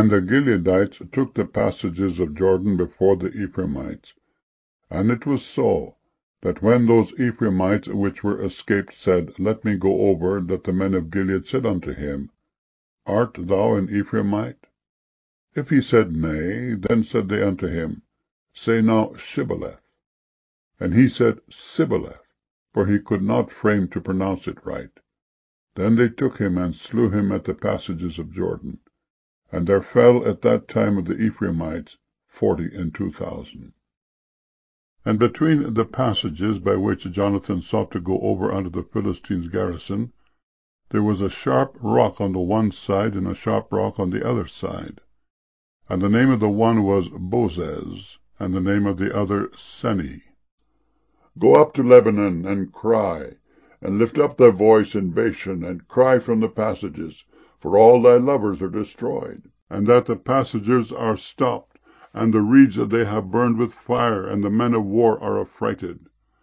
And the Gileadites took the passages of Jordan before the Ephraimites. And it was so, that when those Ephraimites which were escaped said, Let me go over, that the men of Gilead said unto him, Art thou an Ephraimite? If he said, Nay, then said they unto him, Say now, Shibboleth. And he said, Sibboleth, for he could not frame to pronounce it right. Then they took him and slew him at the passages of Jordan. And there fell at that time of the Ephraimites 42,000. And between the passages by which Jonathan sought to go over unto the Philistines' garrison, there was a sharp rock on the one side, and a sharp rock on the other side. And the name of the one was Bozez, and the name of the other Seni. Go up to Lebanon, and cry, and lift up thy voice in Bashan, and cry from the passages, for all thy lovers are destroyed, and that the passages are stopped, and the reeds that they have burned with fire, and the men of war are affrighted.